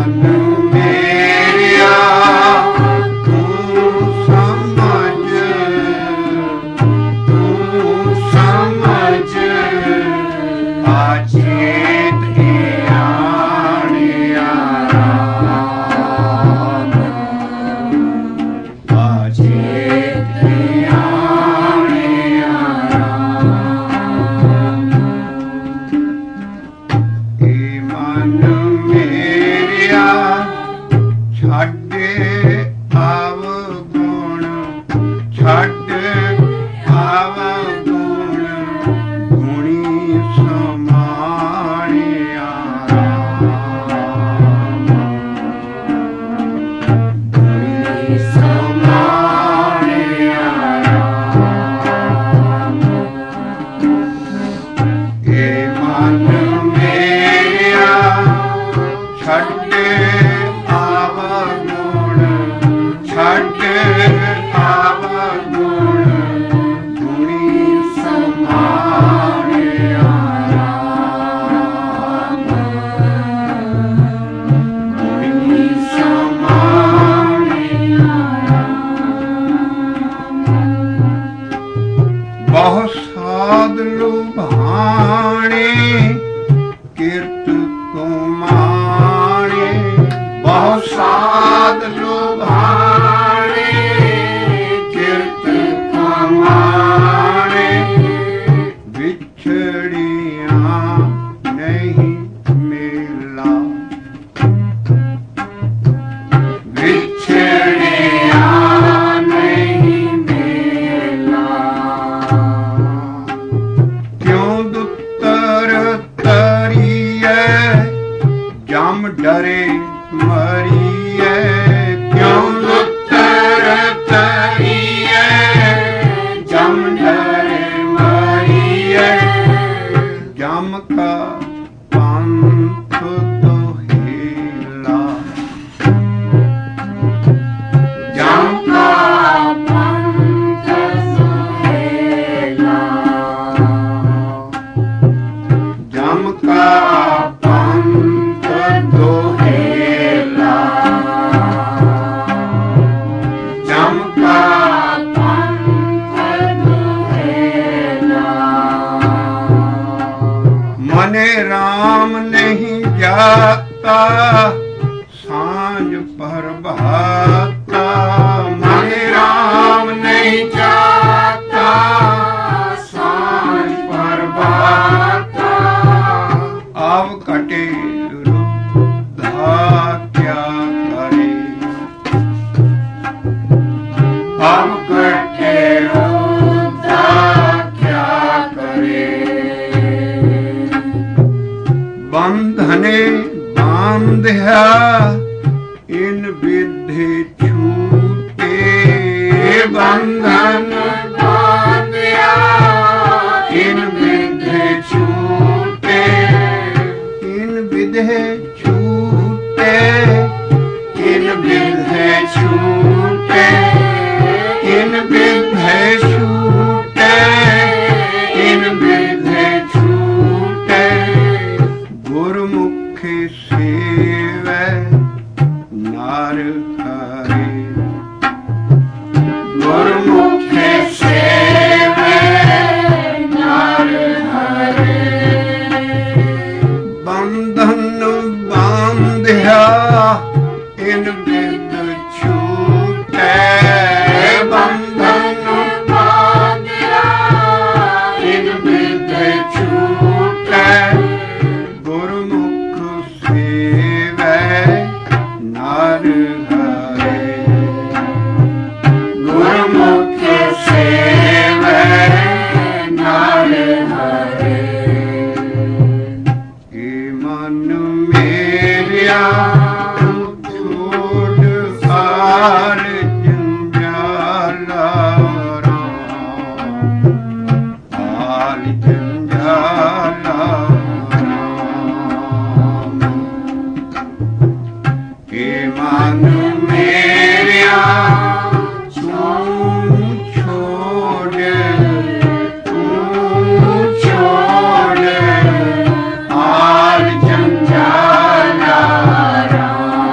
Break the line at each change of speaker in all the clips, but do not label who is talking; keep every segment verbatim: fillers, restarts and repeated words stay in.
Ram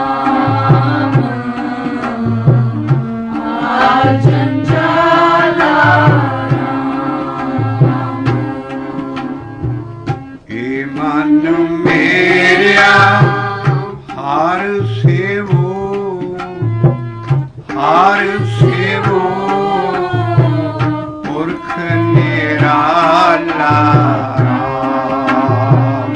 हार सेवो पुरख निराला राम,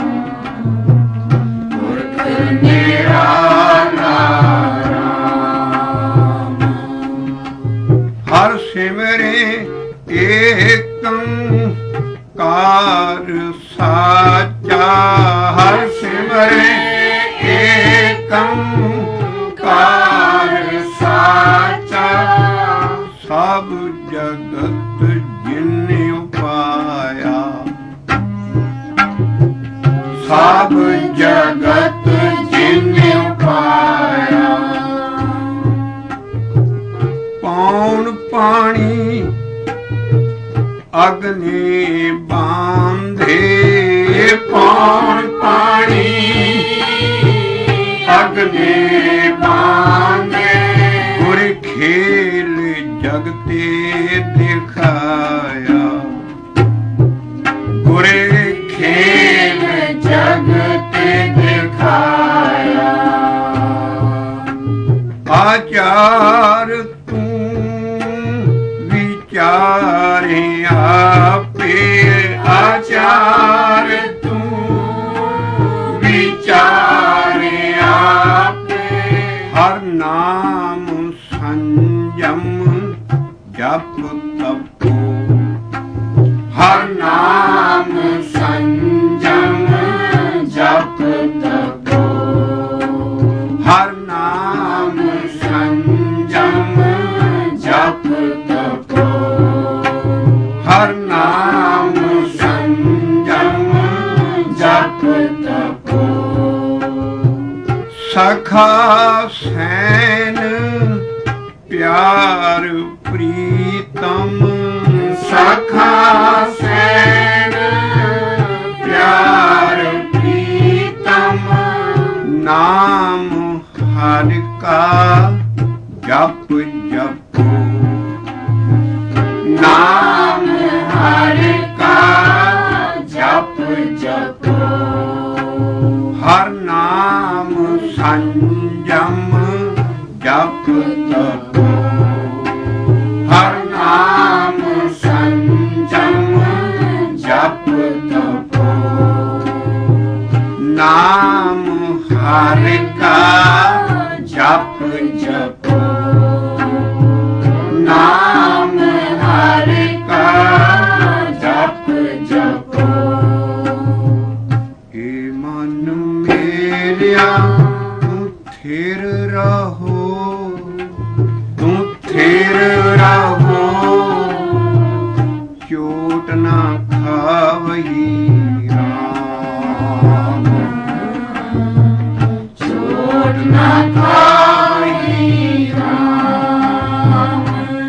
पुरख निराला राम। हर सिमरे एकंकार साचा, हर सिमरे एकंकार साचा। सब जगत जिन उपाया, सब जगत जिन उपाया। पौन पानी अग्नि बांधे, पौन पानी अग्नि बांधे। गुर खेल जगते दिखाया, गुर खेल जगते दिखाया। आचार तू विचारे आपे, आचार तू विचारे आपे। हर नाम संयम जप तपो, हर नाम संयम जप तपो। हर नाम संयम जप तपो, हर नाम संयम जप तपो। सखा सैन प्यार प्रीतम, सखा सैन प्यार प्रीतम। नाम हर का जप जपो, नाम हर का जप जपो। हर नाम संयम जप तपो, हर नाम संयम जप तपो। नाम हर का जप जपो, नाम हर का जप जपो। हे मन मेरिया तू थिर रहो, तू थिर रहो। चोट ना खावही राम, चोट ना खावही राम।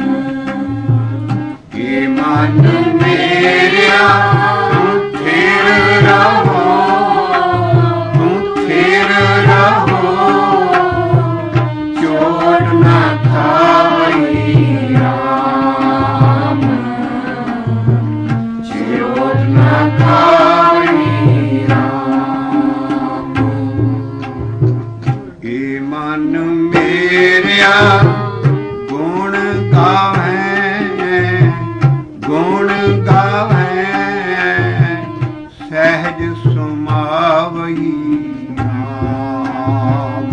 हे मन मेरिया तू थिर रहो, तू थिर रहो। चोट ना खावही राम, चोट ना खावही राम। हे मन मेरिया गुण गावे, गुण गावे। सहज सुमावही राम,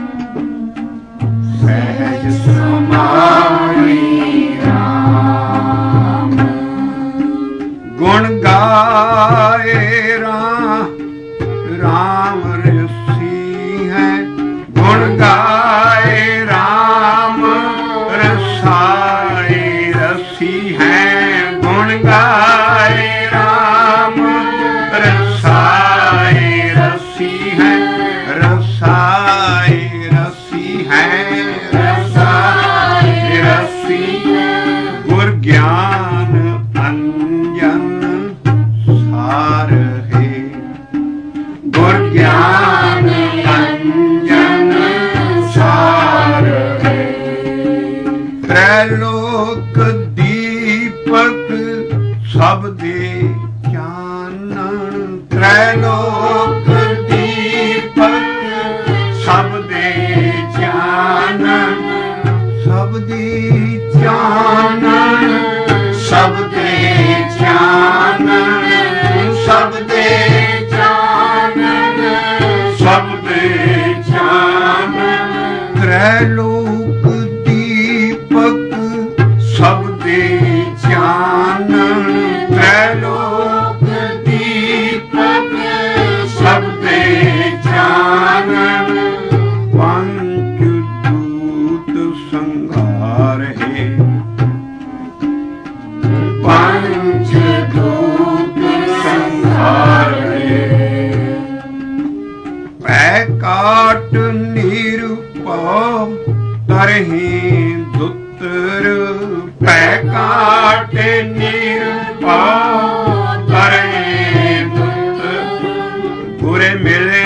सहज सुमावही राम। गुण गाए राम, राम ऋषि है। गुण गाए राम रसाए रसी है। गुण गाए राम रसाए रसी है, रसाए रसी है, रसाए रसी है। गुर ज्ञान अंजन सार है, गुर ज्ञान अंजन सार है। त्रैलोक दीपक सब दे चानन, त्रैलोक दीपक सब दे चानन। त्रैलोक दीपक सब दे चानन त्रैलोक दीपक सब दे चानन पंच दूत संघार है पंच दूत संघार है पै काट निरुपव तरहि दुत्र पै काट निरुपव तरहि दुत्र बुरे मिले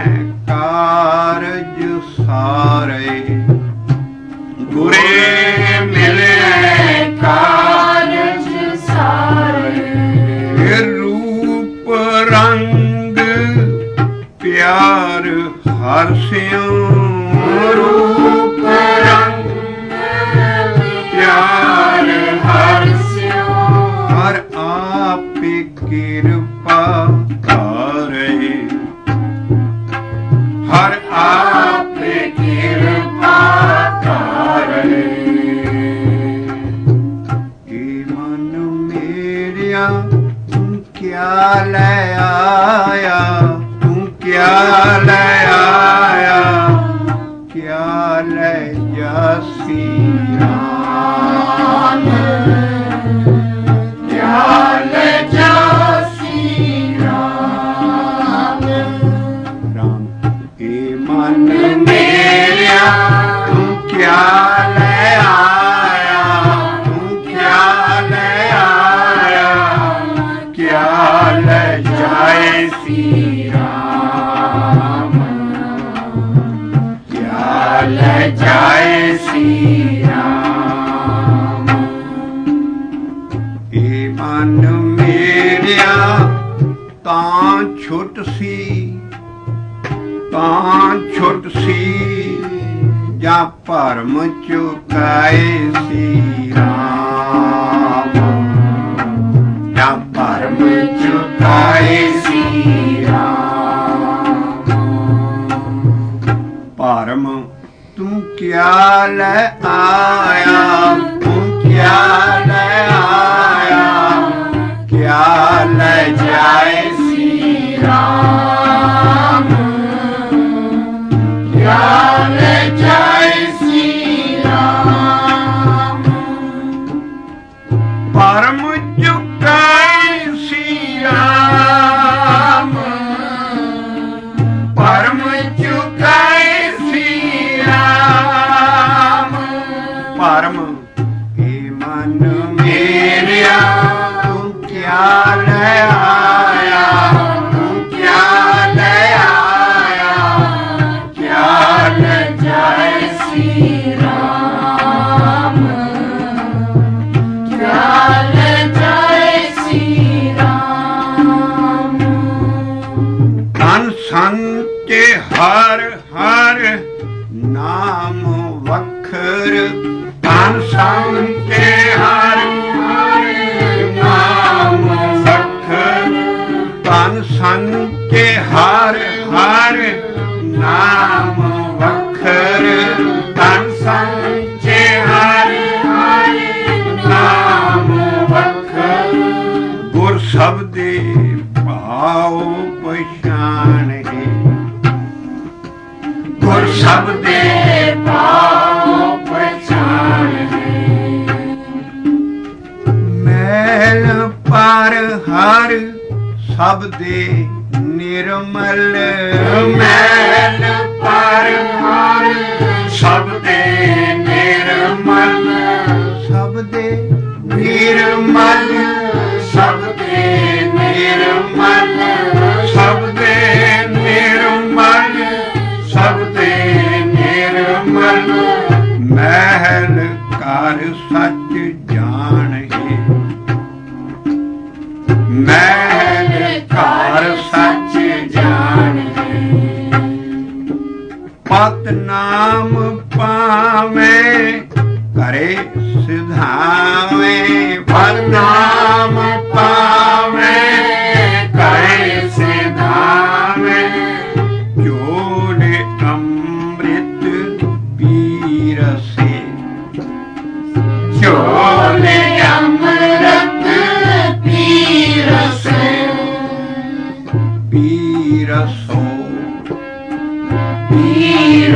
कारज सारे बुरे मिले कारज सारे रूप रंग प्यार हर्ष्यों रूप रंग प्यार हर्ष्यों हर आप कृपा करे हर आप कृपा करे ये मन मेरिया तुम क्या ले आया तुम क्या ले आया क्या ले जासी राम क्या ले जासी राम राम ए मन मेरिया तुम क्या ले आया तुम क्या ले आया क्या ले जाए सी राम क्या ले जाए सी राम ए मन मेरिया तां छुट सी तां छुट सी जा भरम चुकाए सी राम जा भरम चुकाए सी राम भरम तू क्या ले आया तू क्या ले आया क्या ले जाए सी राम क्या ले जाए सी राम परम चुकाए सी राम परम चुकाए सी राम परम हे मन मेरिया तू क्या ले आया तू क्या ले आया क्या ले जाए सी राम क्या ले जाए सी राम धन संचे हर हर नाम वखर धन संचे हर हर नाम वखर धन संचे हर हर नाम वखर धन संचे हर हर नाम वखर गुर शब्दे भाव पहचान है गुर शब्दे भाव पहचान है मैल पर हर शब्दे निर्मल मैल पर हर शब्दे निर्मल शब्दे निर्मल शब्दे निर्मल शब्दे निर्मल शब्दे निर्मल महल कर सच जान है महल कर सच जान है पत नाम पावे करे सिधावे पत नाम पावे करे सिधावे जोड़े अमृत पी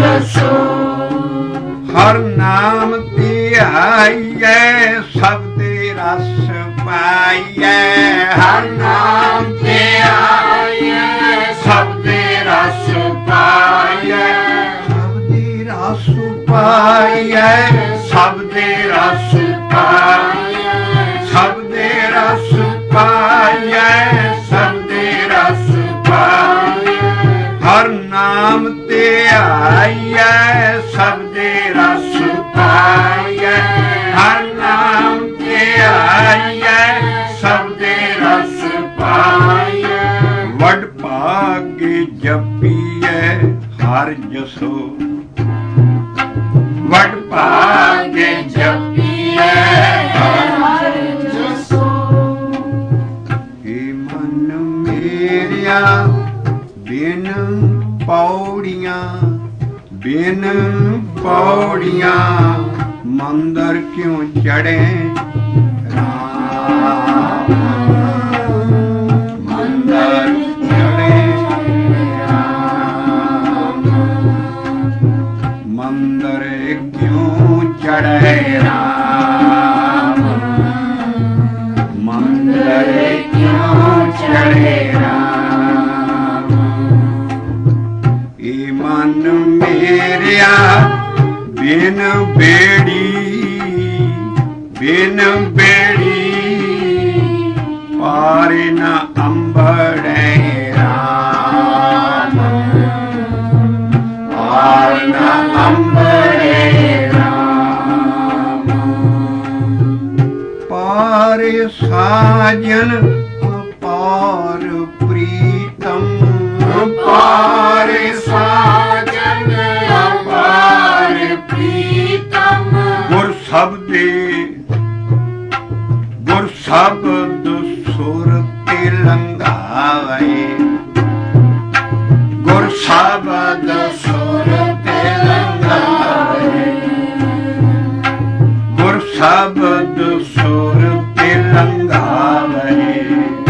ਜਸੋ।
ਹਰ ਨਾਮ ਧਿਆਈਐ ਸਭ ਦੇ ਰਸ ਪਾਈਐ।
ਹਰ ਨਾਮ ਧਿਆਈਐ ਸਭ ਦੇ ਰਸ ਪਾਈਐ।
ਸਭ ਦੇ ਰਸ ਪਾਈਐ।
ਸਭ ਦੇ ਰਸ ਪਾਈਐ।
ਸਭ ਦੇ ਰਸ ਪਾਈਐ।
ਸਭ ਦੇ ਰਸ ਪਾਈਐ।
ਹਰ ਨਾਮ ਧਿਆਈਐ ਸਭ ਦੇ ਰਸ ਪਾਈਐ। ਹਰ ਨਾਮ ਧਿਆਈਐ
ਸਭ ਦੇ ਰਸ ਪਾਈਐ।
ਵਡ ਭਾਗੇ ਜਪੀਐ ਹਰ ਜਸੋ। ਵਡ ਭਾਗੇ
ਜਪੀਐ ਹਰ ਜਸੋ।
ਏ ਮਨ ਮੇਰਿਆ ਬਿਨ ਪੌੜੀਆਂ ਬਿਨ ਪੌੜੀਆਂ ਮੰਦਰ ਕਿਉਂ ਚੜ੍ਹੇ ਰਾਮ। ਮੰਦਰ ਚੜ੍ਹੇ ਰਾਮ। ਮੰਦਰ ਕਿਉਂ ਚੜ੍ਹੇ ਰਾਮ। ਮੰਦਰ ਕਿਉਂ ਚੜ੍ਹੇ ਰਾਮ। ਏ ਮਨ ਮੇਰਿਆ ਬਿਨ ਬੇੜੀ ਬਿਨ ਬੇੜੀ ਪਾਰੇ ਨਾ ਅੰਬੜੇ ਰਾਮ। ਪਾਰ ਨਾ ਅੰਬੜੇ ਰਾਮ। ਪਾਰੇ ਸਾਜਨ ਅਪਾਰ ਪ੍ਰੀਤਮ।
ਪਾਰੇ ਸਾਜਨ ਅਪਾਰ ਪ੍ਰੀਤਮ।
ਗੁਰ ਸ਼ਬਦੇ ਗੁਰ ਸ਼ਬਦ ਸੁਰ ਤੇ ਲੰਘਾਵੇ। ਗੁਰ ਸ਼ਬਦ
ਸੁਰ ਤੇ ਲੰਘਾਵੇ।
ਗੁਰ ਸ਼ਬਦ ਸੁਰ ਤੇ ਲੰਘਾਵੇ।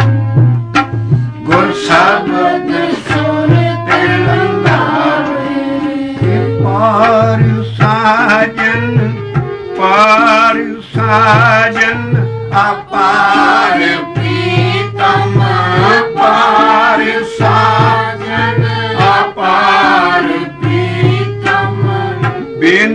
ਗੁਰ ਸ਼ਬਦ
ਸੁਰ ਤੇ ਲੰਘਾਵੇ।
ਪਾਰ ਸਾਜਨ ਪਾਰ ਸਾਜਨ ਅਪਾਰ
ਪ੍ਰੀਤਮ। ਪਾਰ ਸਾਜਨ ਅਪਾਰ ਪ੍ਰੀਤਮ।
ਬਿਨ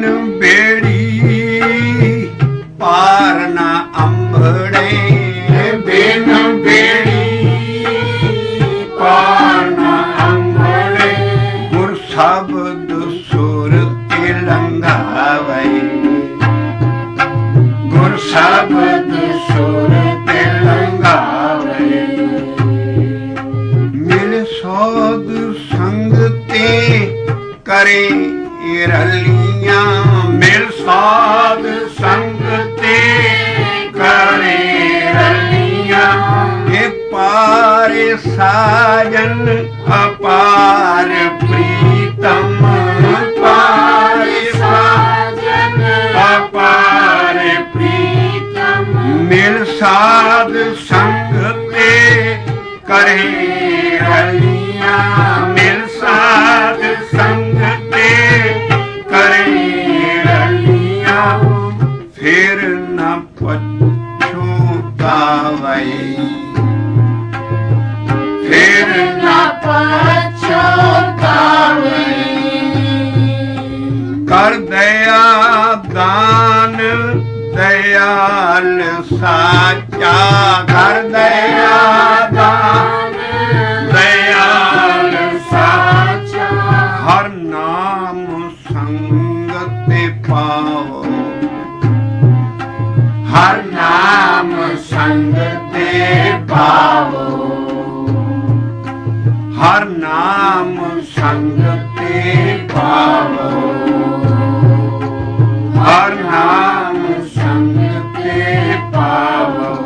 ਬੇੜੀ ਪਾਰ ਨਾ ਅੰਬੜੇ।
ਬਿਨ ਬੇੜੀ ਪਾਰ ਨਾ ਅੰਬੜੇ।
ਗੁਰ ਸ਼ਬਦ ਸੁਰ ਤੇ ਲੰਘਾਵੇ। ਗੁਰ ਸ਼ਬਦ ਸੁਰ ਤੇ ਲੰਘਾਵੇ। ਮਿਲ ਸੋਧ ਸੰਗ ਤੇ ਕਰੇ ਰਲੀਆਂ। ਮਿਲ ਸਾਧ ਸੰਗ ਤੇ ਕਰੇ ਰਲੀਆਂ। ਇਹ ਪਾਰੇ ਸਾਜਨ ਅਪਾਰ ਪ੍ਰੀਤਮ। ਪਾਰੇ ਸਾਜਨ ਅਪਾਰ ਪ੍ਰੀਤਮ। ਮਿਲ ਸਾਧ ਸੰਗ ਤੇ ਕਰੇ ਰਲੀਆਂ। ਮਿਲ ਸਾਧ ਸੰਗ ਤੇ ਕਰੇ ਰਲੀਆਂ। ਫਿਰ ਨਾ ਪਛਤਾਵੇ। ਫਿਰ
ਨਾ ਪਛਤਾਵੇ।
ਕਰ ਦਇਆ ਦਾਨ ਦਇਆਲ ਸਾਚਾ। ਕਰ ਦਇਆ ਦਾਨ ਦਇਆਲ ਸਾਚਾ। ਹਰ ਨਾਮ ਸੰਗਤ ਤੇ ਪਾਓ। ਹਰ ਨਾਮ ਸੰਗਤ ਤੇ ਪਾਵੋ। ਹਰ ਨਾਮ ਸੰਗਤ ਤੇ ਪਾਵੋ। ਹਰ ਨਾਮ ਸੰਗਤ ਤੇ ਪਾਵੋ।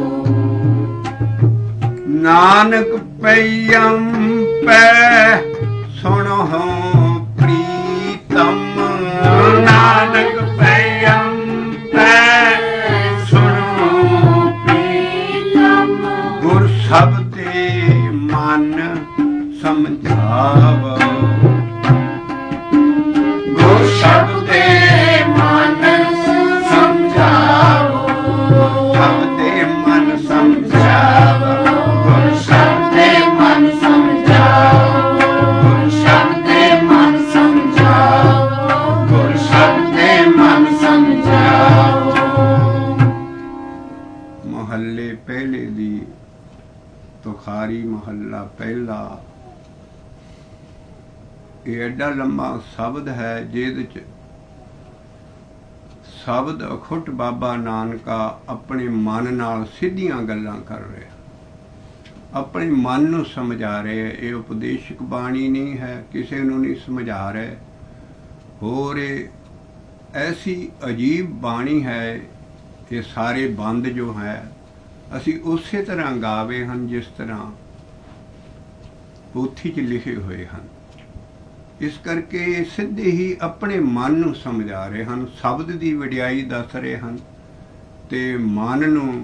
ਨਾਨਕ ਪਈਅਮ ਪੈ ਸੁਣੋ ਪ੍ਰੀਤਮ। ਨਾਨਕ ਪਈਅਮ ਪੈ ਸੁਣੋ ਪ੍ਰੀਤਮ। ਗੁਰ ਸ਼ਬਦੇ ਮਨ ਸਮਝਾਵੋ।
ਸਭ ਦੇ ਮਨ ਸਮਝਾਵੋ,
ਸਭ ਦੇ ਮਨ ਸਮਝਾਵੋ,
ਗੁਰ ਸਭ ਦੇ ਮਨ ਸਮਝਾਵੋ, ਗੁਰ ਸਭ ਦੇ ਮਨ ਸਮਝਾਵੋ, ਗੁਰ ਸਭ ਦੇ ਮਨ ਸਮਝਾਵੋ।
ਮਹੱਲੇ ਪਹਿਲੇ ਦੀ ਤੁਖਾਰੀ ਮਹੱਲਾ ਪਹਿਲਾ। ਇਹ ਐਡਾ ਲੰਮਾ ਸ਼ਬਦ ਹੈ ਜਿਹਦੇ ਚ ਸ਼ਬਦ ਅਖੁੱਟ ਬਾਬਾ ਨਾਨਕਾ ਆਪਣੇ ਮਨ ਨਾਲ ਸਿੱਧੀਆਂ ਗੱਲਾਂ ਕਰ ਰਿਹਾ, ਆਪਣੇ ਮਨ ਨੂੰ ਸਮਝਾ ਰਹੇ। ਇਹ ਉਪਦੇਸ਼ਕ ਬਾਣੀ ਨਹੀਂ ਹੈ, ਕਿਸੇ ਨੂੰ ਨਹੀਂ ਸਮਝਾ ਰਹੇ। ਹੋਰ ਇਹ ਐਸੀ ਅਜੀਬ ਬਾਣੀ ਹੈ। ਇਹ ਸਾਰੇ ਬੰਦ ਜੋ ਹੈ ਅਸੀਂ ਉਸੇ ਤਰ੍ਹਾਂ ਗਾਵੇ ਹਨ ਜਿਸ ਤਰ੍ਹਾਂ ਪੋਥੀ 'ਚ ਲਿਖੇ ਹੋਏ ਹਨ। ਇਸ ਕਰਕੇ ਇਹ ਸਿੱਧੇ ਹੀ ਆਪਣੇ ਮਨ ਨੂੰ ਸਮਝਾ ਰਹੇ ਹਨ, ਸ਼ਬਦ ਦੀ ਵਡਿਆਈ ਦੱਸ ਰਹੇ ਹਨ ਤੇ ਮਨ ਨੂੰ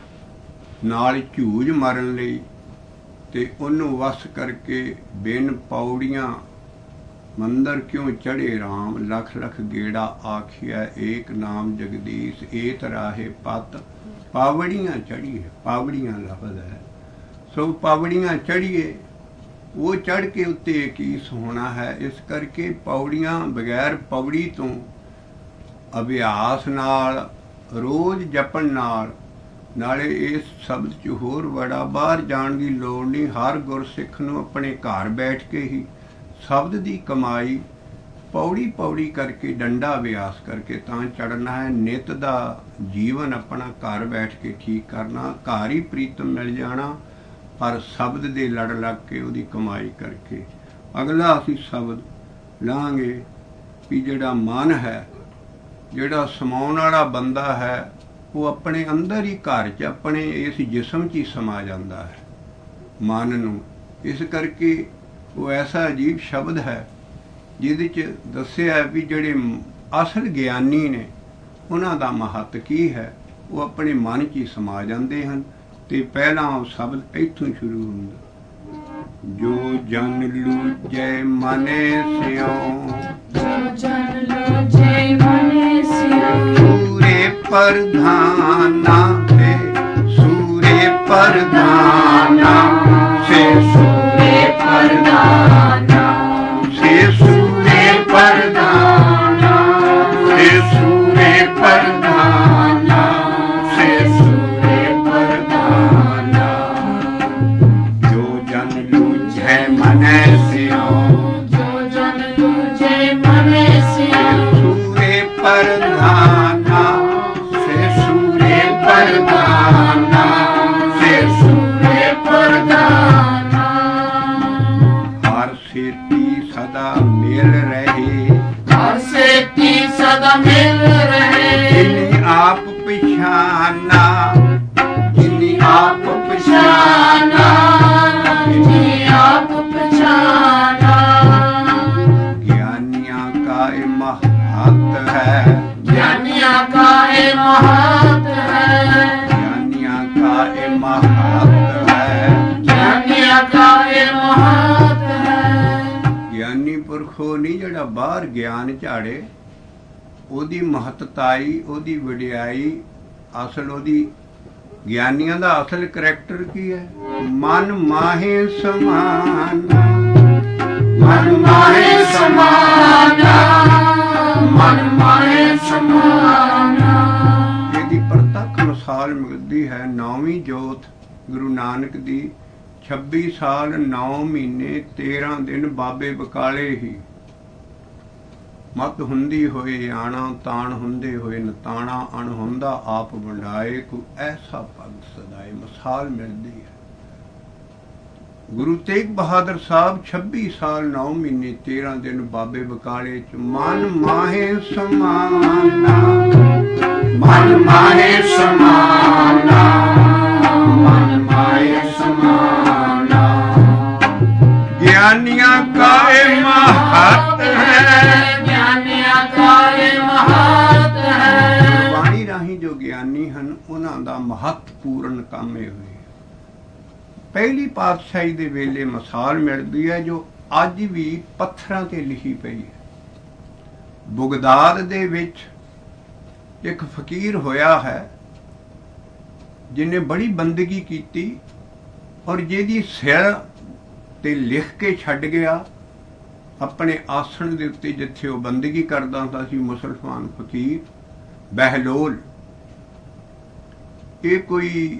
ਨਾਲ ਝੂਝ ਮਾਰਨ ਲਈ ਤੇ ਉਹਨੂੰ ਵਸ ਕਰਕੇ ਬਿਨ ਪੌੜੀਆਂ ਮੰਦਰ ਕਿਉਂ ਚੜ੍ਹੇ ਰਾਮ, ਲੱਖ ਲੱਖ ਗੇੜਾ ਆਖਿਆ ਏਕ ਨਾਮ ਜਗਦੀਸ਼, ਏਤ ਰਾਹੇ ਪਤ ਪਾਵੜੀਆਂ ਚੜ੍ਹੀਏ। ਪਾਵੜੀਆਂ ਲਫ਼ਜ਼ ਹੈ, ਸੋ ਪਾਵੜੀਆਂ ਚੜ੍ਹੀਏ। ਉਹ ਚੜ੍ਹ ਕੇ ਉੱਤੇ ਕੀ ਹੋਣਾ ਹੈ। ਇਸ ਕਰਕੇ ਪੌੜੀਆਂ ਬਗੈਰ ਪੌੜੀ ਤੋਂ ਅਭਿਆਸ ਨਾਲ, ਰੋਜ਼ ਜਪਣ ਨਾਲ, ਨਾਲੇ ਇਸ ਸ਼ਬਦ 'ਚ ਹੋਰ ਬੜਾ ਬਾਹਰ ਜਾਣ ਦੀ ਲੋੜ ਨਹੀਂ। ਹਰ ਗੁਰਸਿੱਖ ਨੂੰ ਆਪਣੇ ਘਰ ਬੈਠ ਕੇ ਹੀ ਸ਼ਬਦ ਦੀ ਕਮਾਈ ਪੌੜੀ ਪੌੜੀ ਕਰਕੇ, ਡੰਡਾ ਅਭਿਆਸ ਕਰਕੇ ਤਾਂ ਚੜ੍ਹਨਾ ਹੈ। ਨਿੱਤ ਦਾ ਜੀਵਨ ਆਪਣਾ ਘਰ ਬੈਠ ਕੇ ਠੀਕ ਕਰਨਾ, ਘਰ ਹੀ ਪ੍ਰੀਤਮ ਮਿਲ ਜਾਣਾ, ਪਰ ਸ਼ਬਦ ਦੇ ਲੜ ਲੱਗ ਕੇ ਉਹਦੀ ਕਮਾਈ ਕਰਕੇ। ਅਗਲਾ ਅਸੀਂ ਸ਼ਬਦ ਲਾਂਗੇ ਵੀ ਜਿਹੜਾ ਮਨ ਹੈ, ਜਿਹੜਾ ਸਮਾਉਣ ਵਾਲਾ ਬੰਦਾ ਹੈ, ਉਹ ਆਪਣੇ ਅੰਦਰ ਹੀ ਘਰ 'ਚ, ਆਪਣੇ ਇਸ ਜਿਸਮ 'ਚ ਹੀ ਸਮਾ ਜਾਂਦਾ ਹੈ ਮਨ ਨੂੰ। ਇਸ ਕਰਕੇ ਉਹ ਐਸਾ ਅਜੀਬ ਸ਼ਬਦ ਹੈ ਜਿਹਦੇ 'ਚ ਦੱਸਿਆ ਵੀ ਜਿਹੜੇ ਅਸਲ ਗਿਆਨੀ ਨੇ ਉਹਨਾਂ ਦਾ ਮਹੱਤ ਕੀ ਹੈ। ਉਹ ਆਪਣੇ ਮਨ 'ਚ ਹੀ ਸਮਾ ਜਾਂਦੇ ਹਨ। ਤੇ ਪਹਿਲਾਂ ਉਹ ਸ਼ਬਦ ਇੱਥੋਂ ਸ਼ੁਰੂ ਹੁੰਦਾ, ਜੋ ਜਨ ਲੂਜੈ ਮਨੇ ਸਿਓ,
ਜੋ ਜਨ ਲੂਜੈ ਮਨੇ ਸਿਓ,
ਸੂਰੇ ਪ੍ਰਧਾਨਾ ਸੇ, ਸੂਰੇ ਪ੍ਰਧਾਨਾ ਸੇ,
ਸੂਰੇ ਪ੍ਰਧਾਨਾ
ਸੇ ਸੂਰੇ
ਪ੍ਰਧਾਨਾ,
ਸੇ ਸੂਰੇ
ਪ੍ਰਧਾਨਾ ਸੇ ਸੂਰੇ ਪ੍ਰਧਾਨਾ,
ਜੋ ਜਨ ਲੂਝੈ ਮਨੈ ਸਿਓ,
ਜੋ ਜਨ ਲੂਝੈ ਮਨੇ ਸਿਓ,
ਸੂਰੇ ਪ੍ਰਧਾਨਾ ਸੇ ਸੂਰੇ
ਪ੍ਰਧਾਨਾ ਸੇ ਸੂਰੇ ਪ੍ਰਧਾਨਾ,
ਹਰ ਸੇਤੀ ਸਦਾ ਮਿਲ ਰਹੇ,
ਹਰ ਸੇਤੀ ਸਦਾ ਮਿਲ ਰਹੇ,
ਜਿਨੀ ਆਪ ਪਛਾਨਾ, ਜਿਨੀ ਆਪ
ਪਛਾਨਾ, ਜਿਨੀ ਆਪ ਪਛਾਨਾ,
ਗਿਆਨੀਆਂ ਕਾ ਇਹ ਮਹੱਤ ਹੈ,
ਗਿਆਨੀਆਂ ਕਾ ਇਹ ਮਹੱਤ ਹੈ,
ਗਿਆਨੀਆਂ ਕਾ ਇਹ ਮਹੱਤ ਹੈ,
ਗਿਆਨੀਆਂ ਕਾ ਇਹ ਮਹੱਤ ਹੈ।
ਗਿਆਨੀ ਪੁਰਖੋ ਨਹੀਂ ਜਿਹੜਾ ਬਾਹਰ ਗਿਆਨ ਝਾੜੇ, ਉਹਦੀ ਮਹੱਤਤਾਈ, ਉਹਦੀ ਵਡਿਆਈ, ਅਸਲ ਉਹਦੀ ਗਿਆਨੀਆਂ ਦਾ ਅਸਲ ਕਰੈਕਟਰ ਕੀ ਹੈ। ਮਨ ਮਾਹੇ ਸਮਾਨ,
ਮਨ ਮਾਹੇ ਸਮਾਨਾ, ਮਨ ਮਾਹੇ ਸਮਾਨਾ,
ਇਹਦੀ ਪ੍ਰਤੱਖ ਮਿਸਾਲ ਮਿਲਦੀ ਹੈ ਨੌਵੀਂ ਜੋਤ ਗੁਰੂ ਨਾਨਕ ਦੀ। ਛੱਬੀ ਸਾਲ ਨੌ ਮਹੀਨੇ ਤੇਰਾਂ ਦਿਨ ਬਾਬੇ ਬਕਾਲੇ ਹੀ ਮਤ ਹੁੰਦੀ ਹੋਏ ਆਣਾ, ਤਾਣ ਹੁੰਦੇ ਹੋਏ ਨਤਾਣਾ, ਅਣ ਹੁੰਦਾ ਆਪ ਵੰਡਾਏ, ਕੋਈ ਐਸਾ ਭਗਤ ਸਦਾਏ। ਮਿਸਾਲ ਮਿਲਦੀ ਹੈ ਗੁਰੂ ਤੇਗ ਬਹਾਦਰ ਸਾਹਿਬ ਛੱਬੀ ਸਾਲ ਨੌ ਮਹੀਨੇ ਤੇਰਾਂ ਦਿਨ ਬਾਬੇ ਬਕਾਲੇ ਚ ਮਨ ਮਾਹੇ ਸਮਾਨਾ,
ਮਨ ਮਾਹੇ ਸਮਾਨਾ, ਮਨ ਮਾਹੇ ਸਮਾਨਾ,
ਗਿਆਨੀਆਂ ਕਾ ਇਹ ਮਹੱਤ ਹੈ,
ਗਿਆਨੀਆਂ ਕਾ ਇਹ ਮਹੱਤ ਹੈ।
ਬਾਣੀ ਰਾਹੀਂ ਜੋ ਗਿਆਨੀ ਹਨ ਉਹਨਾਂ ਦਾ ਮਹੱਤਵਪੂਰਨ ਕੰਮ ਇਹ ਹੋਇਆ। ਪਹਿਲੀ ਪਾਤਸ਼ਾਹੀ ਦੇ ਵੇਲੇ ਮਿਸਾਲ ਮਿਲਦੀ ਹੈ ਜੋ ਅੱਜ ਵੀ ਪੱਥਰਾਂ ਤੇ ਲਿਖੀ ਪਈ ਹੈ। ਬਗਦਾਦ ਦੇ ਵਿੱਚ ਇੱਕ ਫਕੀਰ ਹੋਇਆ ਹੈ ਜਿਹਨੇ ਬੜੀ ਬੰਦਗੀ ਕੀਤੀ ਔਰ ਜਿਹਦੀ ਸਿਰ ਤੇ ਲਿਖ ਕੇ ਛੱਡ ਗਿਆ ਆਪਣੇ ਆਸਣ ਦੇ ਉੱਤੇ ਜਿੱਥੇ ਉਹ ਬੰਦਗੀ ਕਰਦਾ ਹੁੰਦਾ ਸੀ ਮੁਸਲਮਾਨ ਫਕੀਰ ਬਹਿਲੋਲ। ਇਹ ਕੋਈ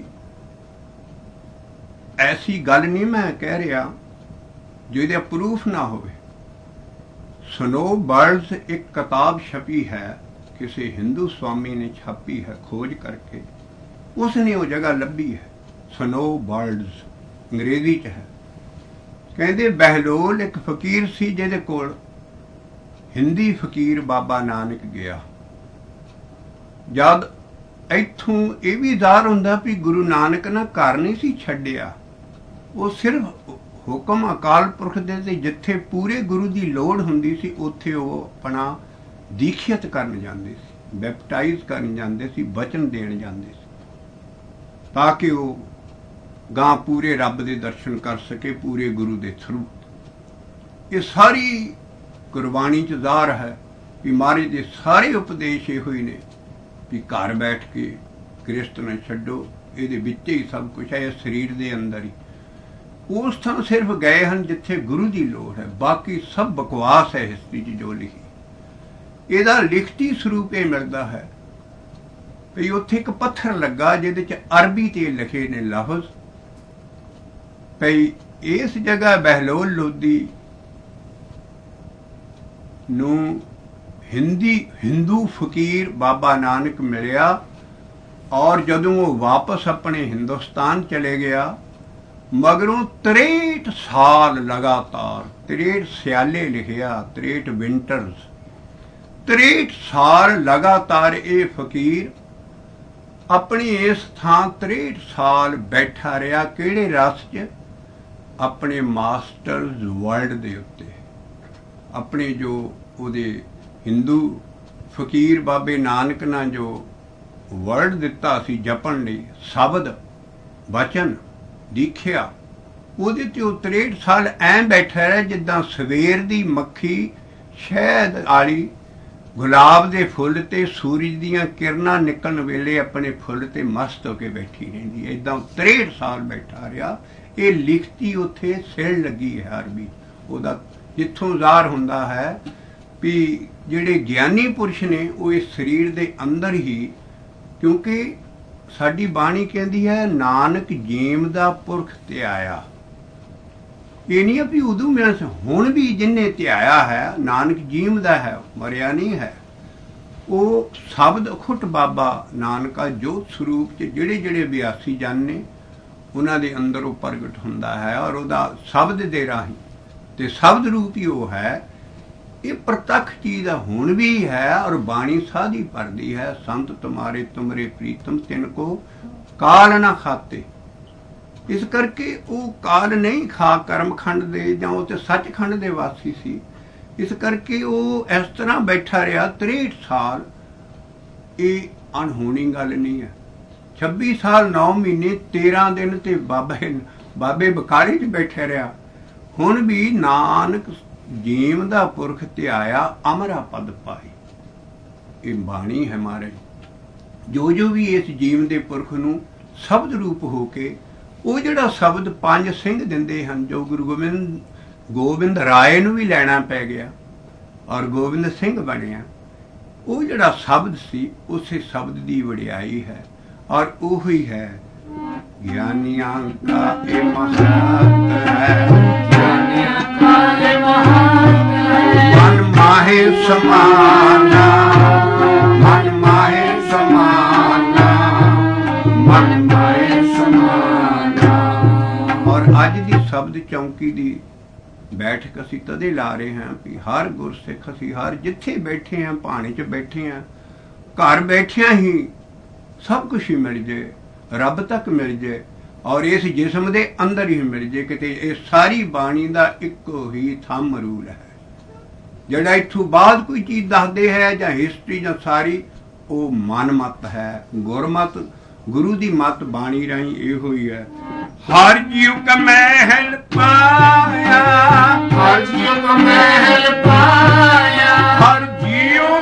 ਐਸੀ ਗੱਲ ਨਹੀਂ ਮੈਂ ਕਹਿ ਰਿਹਾ ਜਿਹਦੇ ਪ੍ਰੂਫ ਨਾ ਹੋਵੇ। ਸਨੋ ਬਰਡਸ ਇੱਕ ਕਿਤਾਬ ਛਪੀ ਹੈ, ਕਿਸੇ ਹਿੰਦੂ ਸਵਾਮੀ ਨੇ ਛਾਪੀ ਹੈ ਖੋਜ ਕਰਕੇ, ਉਸਨੇ ਉਹ ਜਗ੍ਹਾ ਲੱਭੀ ਹੈ। ਸਨੋ ਬਰਡਸ ਅੰਗਰੇਜ਼ੀ ਚ ਹੈ। ਕਹਿੰਦੇ ਬਹਿਲੋਲ ਇੱਕ ਫਕੀਰ ਸੀ ਜਿਹਦੇ ਕੋਲ ਹਿੰਦੀ ਫਕੀਰ ਬਾਬਾ ਨਾਨਕ ਗਿਆ। ਜਦ ਇੱਥੋਂ ਇਹ ਵੀ ਜ਼ਾਹਰ ਹੁੰਦਾ ਵੀ ਗੁਰੂ ਨਾਨਕ ਨਾ ਘਰ ਨਹੀਂ ਸੀ ਛੱਡਿਆ, ਉਹ ਸਿਰਫ ਹੁਕਮ ਅਕਾਲ ਪੁਰਖ ਦੇ ਤੇ ਜਿੱਥੇ ਪੂਰੇ ਗੁਰੂ ਦੀ ਲੋੜ ਹੁੰਦੀ ਸੀ ਉੱਥੇ ਉਹ ਆਪਣਾ ਦੀਖਿਅਤ ਕਰਨ ਜਾਂਦੇ ਸੀ, ਬੈਪਟਾਈਜ਼ ਕਰਨ ਜਾਂਦੇ ਸੀ, ਬਚਨ ਦੇਣ ਜਾਂਦੇ ਸੀ ਤਾਂ ਕਿ ਉਹ ਗਾਂ ਪੂਰੇ ਰੱਬ ਦੇ ਦਰਸ਼ਨ ਕਰ ਸਕੇ ਪੂਰੇ ਗੁਰੂ ਦੇ ਥਰੂ। ਇਹ ਸਾਰੀ ਕੁਰਬਾਨੀ ਚ ਜ਼ਾਹਰ ਹੈ ਕਿ ਮਹਾਰਾਜ ਦੇ ਸਾਰੇ ਉਪਦੇਸ਼ ਇਹੋ ਹੀ ਨੇ ਵੀ ਘਰ ਬੈਠ ਕੇ ਕ੍ਰਿਸਤ ਨਾ ਛੱਡੋ, ਇਹਦੇ ਵਿੱਚ ਹੀ ਸਭ ਕੁਛ ਹੈ, ਸਰੀਰ ਦੇ ਅੰਦਰ ਹੀ। ਉਸ ਥਾਂ ਸਿਰਫ ਗਏ ਹਨ ਜਿੱਥੇ ਗੁਰੂ ਦੀ ਲੋੜ ਹੈ, ਬਾਕੀ ਸਭ ਬਕਵਾਸ ਹੈ ਹਿਸਟਰੀ ਚ ਜੋ ਲਿਖੀ। ਇਹਦਾ ਲਿਖਤੀ ਸਰੂਪ ਇਹ ਮਿਲਦਾ ਹੈ ਵੀ ਉੱਥੇ ਇੱਕ ਪੱਥਰ ਲੱਗਾ ਜਿਹਦੇ ਚ ਅਰਬੀ ਤੇ ਲਿਖੇ ਨੇ ਲਫ਼ਜ਼ ਭਈ ਇਸ ਜਗ੍ਹਾ ਬਹਿਲੋਲ ਲੋਧੀ ਨੂੰ ਹਿੰਦੀ ਹਿੰਦੂ ਫਕੀਰ ਬਾਬਾ ਨਾਨਕ ਮਿਲਿਆ ਔਰ ਜਦੋਂ ਉਹ ਵਾਪਸ ਆਪਣੇ ਹਿੰਦੁਸਤਾਨ ਚਲੇ ਗਿਆ ਮਗਰੋਂ ਤ੍ਰੇਹਠ ਸਾਲ ਲਗਾਤਾਰ, ਤ੍ਰੇਹਠ ਸਿਆਲੇ ਲਿਖਿਆ, ਤ੍ਰੇਹਠ ਵਿੰਟਰਸ, ਤ੍ਰੇਹਠ ਸਾਲ ਲਗਾਤਾਰ ਇਹ ਫਕੀਰ ਆਪਣੀ ਇਸ ਥਾਂ ਤ੍ਰੇਹਠ ਸਾਲ ਬੈਠਾ ਰਿਹਾ। ਕਿਹੜੇ ਰਸ 'ਚ? ਆਪਣੇ ਮਾਸਟਰਸ ਵਰਲਡ ਦੇ ਉੱਤੇ, ਆਪਣੇ ਜੋ ਉਹਦੇ ਹਿੰਦੂ ਫਕੀਰ ਬਾਬੇ ਨਾਨਕ ਨੇ ਜੋ ਵਰਡ ਦਿੱਤਾ ਸੀ ਜਪਣ ਲਈ, ਸ਼ਬਦ ਬਚਨ ਦੀਖਿਆ, ਉਹਦੇ ਤੇ ਉਹ ਤ੍ਰੇਹਠ ਸਾਲ ਐਂ ਬੈਠਾ ਰਿਹਾ ਜਿੱਦਾਂ ਸਵੇਰ ਦੀ ਮੱਖੀ ਸ਼ਹਿਦ ਵਾਲੀ ਗੁਲਾਬ ਦੇ ਫੁੱਲ ਤੇ ਸੂਰਜ ਦੀਆਂ ਕਿਰਨਾਂ ਨਿਕਲਣ ਵੇਲੇ ਆਪਣੇ ਫੁੱਲ ਤੇ ਮਸਤ ਹੋ ਕੇ ਬੈਠੀ ਰਹਿੰਦੀ ਹੈ। ਏਦਾਂ ਤ੍ਰੇਹਠ ਸਾਲ ਬੈਠਾ ਰਿਹਾ। ਇਹ ਲਿਖਤੀ ਉੱਥੇ ਸਿਲ ਲੱਗੀ ਹੈ ਅਰਬੀ। ਉਹਦਾ ਜਿੱਥੋਂ ਜ਼ਾਹਰ ਹੁੰਦਾ ਹੈ ਵੀ ਜਿਹੜੇ ਗਿਆਨੀ ਪੁਰਸ਼ ਨੇ ਉਹ ਇਸ ਸਰੀਰ ਦੇ ਅੰਦਰ ਹੀ, ਕਿਉਂਕਿ ਸਾਡੀ ਬਾਣੀ ਕਹਿੰਦੀ ਹੈ ਨਾਨਕ ਜੀਮ ਦਾ ਪੁਰਖ ਧਿਆਇਆ। ਇਹ ਨਹੀਂ ਵੀ ਉਦੋਂ ਮਿਲ, ਹੁਣ ਵੀ ਜਿਹਨੇ ਧਿਆਇਆ ਹੈ ਨਾਨਕ ਜੀਮ ਦਾ ਹੈ, ਮਰਿਆ ਨਹੀਂ ਹੈ। ਉਹ ਸ਼ਬਦ ਅਖੁੱਟ ਬਾਬਾ ਨਾਨਕਾ ਜੋਤ ਸਰੂਪ 'ਚ ਜਿਹੜੇ ਜਿਹੜੇ ਬਿਆਸੀ ਜਨ ਨੇ ਉਹਨਾਂ ਦੇ ਅੰਦਰ ਉਹ ਪ੍ਰਗਟ ਹੁੰਦਾ ਹੈ ਔਰ ਉਹਦਾ ਸ਼ਬਦ ਦੇ ਰਾਹੀਂ ਤੇ ਸ਼ਬਦ ਰੂਪ ਹੀ ਉਹ ਹੈ। ਇਹ ਪ੍ਰਤੱਖ ਚੀਜ਼ ਦਾ ਹੁਣ ਵੀ ਹੈ ਔਰ ਬਾਣੀ ਸਾਧੀ ਪਰਦੀ ਹੈ। ਸੰਤ ਤੁਮਾਰੇ ਤੁਮਰੇ ਪ੍ਰੀਤਮ ਤਿੰਨ ਕੋ ਕਾਲ ਨਾ ਖਾਤੇ। ਇਸ ਕਰਕੇ ਉਹ ਕਾਲ ਨਹੀਂ ਖਾ ਕਰਮਖੰਡ ਦੇ, ਜਾਂ ਉਹ ਤੇ ਸੱਚਖੰਡ ਦੇ ਵਾਸੀ ਸੀ। ਇਸ ਕਰਕੇ ਉਹ ਇਸ ਤਰ੍ਹਾਂ ਬੈਠਾ ਰਿਹਾ ਤ੍ਰੇਹਠ ਸਾਲ। ਇਹ ਅਣਹੋਣੀ ਗੱਲ ਨਹੀਂ ਹੈ। ਛੱਬੀ ਸਾਲ ਨੌ ਮਹੀਨੇ ਤੇਰਾਂ ਦਿਨ ਤੇ ਬਾਬੇ ਬਾਬੇ ਬਕਾਲੇ 'ਚ ਬੈਠਾ ਰਿਹਾ। ਹੁਣ ਵੀ ਨਾਨਕ ਜੀਮ ਦਾ ਪੁਰਖ ਧਿਆਇਆ ਅਮਰਾ ਪਦ ਪਾਈ। ਇਹ ਬਾਣੀ ਹੈ ਮਹਾਰਾਜ। ਜੋ ਜੋ ਵੀ ਇਸ ਜੀਵ ਦੇ ਪੁਰਖ ਨੂੰ ਸ਼ਬਦ ਰੂਪ ਹੋ ਕੇ ਉਹ ਜਿਹੜਾ ਸ਼ਬਦ ਪੰਜ ਸਿੰਘ ਦਿੰਦੇ ਹਨ, ਜੋ ਗੁਰੂ ਗੋਬਿੰਦ ਗੋਬਿੰਦ ਰਾਏ ਨੂੰ ਵੀ ਲੈਣਾ ਪੈ ਗਿਆ ਔਰ ਗੋਬਿੰਦ ਸਿੰਘ ਬਣਿਆ, ਉਹ ਜਿਹੜਾ ਸ਼ਬਦ ਸੀ ਉਸੇ ਸ਼ਬਦ ਦੀ ਵਡਿਆਈ ਹੈ ਔਰ ਉਹੀ ਹੈ ਗਿਆਨੀਆਂ ਕਾ ਇਹ ਮਹੱਤ ਹੈ, ਗਿਆਨੀਆਂ ਕਾ ਇਹ ਮਹੱਤ ਹੈ। ਮਨ ਮਾਹੇ ਸਮਾਨਾ, ਮਨ ਮਾਹੇ ਸਮਾਨਾ, ਮਨ ਮਾਹੇ ਸਮਾਨਾ। ਔਰ ਅੱਜ ਦੀ ਸ਼ਬਦ ਚੌਂਕੀ ਦੀ ਬੈਠਕ ਅਸੀਂ ਤਦੇ ਲਾ ਰਹੇ ਹਾਂ ਵੀ ਹਰ ਗੁਰਸਿੱਖ, ਅਸੀਂ ਹਰ ਜਿੱਥੇ ਬੈਠੇ ਹਾਂ, ਭਾਣੇ 'ਚ ਬੈਠੇ ਹਾਂ, ਘਰ ਬੈਠਿਆਂ ਹੀ ਸਭ ਕੁਛ ਹੀ ਮਿਲ ਜੇ, ਰੱਬ ਤੱਕ ਮਿਲ ਜੇ ਔਰ ਇਸ ਜਿਸਮ ਦੇ ਅੰਦਰ ਹੀ ਮਿਲ ਜੇ ਕਿਤੇ। ਇਹ ਸਾਰੀ ਬਾਣੀ ਦਾ ਇੱਕੋ ਹੀ ਥੰਮ ਰੂਲ ਹੈ। ਜਿਹੜਾ ਇੱਥੋਂ ਬਾਅਦ ਕੋਈ ਚੀਜ਼ ਦੱਸਦੇ ਹੈ ਜਾਂ ਹਿਸਟਰੀ ਜਾਂ ਸਾਰੀ, ਉਹ ਮਨ ਮਤ ਹੈ। ਗੁਰਮਤ ਗੁਰੂ ਦੀ ਮਤ ਬਾਣੀ ਰਾਹੀਂ ਇਹੋ ਹੀ ਹੈ। ਹਰ ਜੀਵ ਕਾ ਮਹਿਲ ਪਾਇਆ, ਹਰ ਜੀਵ ਕਾ ਮਹਿਲ ਪਾਇਆ, ਹਰ ਜੀਵ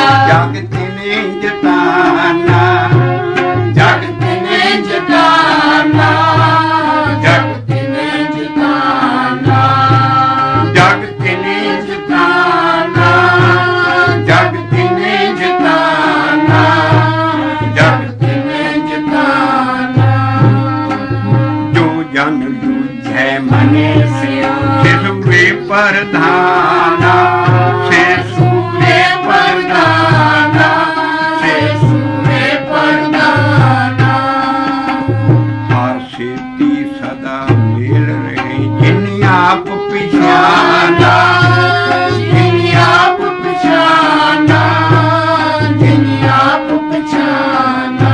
ਜਗ ਤਿਨੇ ਜਤਾਨਾ,
ਜਗ ਤਿਨੇ ਜਤਾਨਾ, ਜਗ ਤਿਨੇ ਜਤਾਨਾ,
ਜਗ ਤਿਨੇ ਜਤਾਨਾ, ਜਗ ਤਿਨੇ ਜਤਾਨਾ, ਜਗ
ਤਿਨੇ ਜਤਾਨਾ।
ਜੋ ਜਨ ਦੂਜੈ ਮਨੇ ਸਿਉ ਸਿਸੂਰੇ ਪ੍ਰਧਾਨਾ, ਸਿਸੂਰੇ ਪ੍ਰਧਾਨਾ,
ਸਿਸੂਰੇ ਪ੍ਰਧਾਨਾ।
ਹਰ ਸੇਤੀ ਸਦਾ ਮਿਲ ਰਹੇ ਜਿਨ ਆਪ ਪਛਾਨਾ,
ਜਿਨ ਆਪ ਪਛਾਨਾ, ਜਿਨ ਆਪ ਪਛਾਨਾ।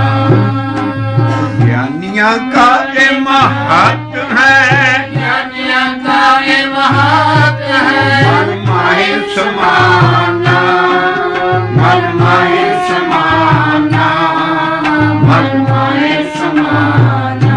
ਗਿਆਨੀਆਂ ਕਾ ਇਹ ਮਹੱਤ ਹੈ,
ਗਿਆਨੀਆਂ ਕਾ ਇਹ ਮਹੱਤ ਹੈ।
ਮਨ ਮਾਹੇ ਸਮਾਨਾ, ਮਨ ਮਾਹੇ ਸਮਾਨਾ, ਮਨ ਮਾਹੇ ਸਮਾਨਾ।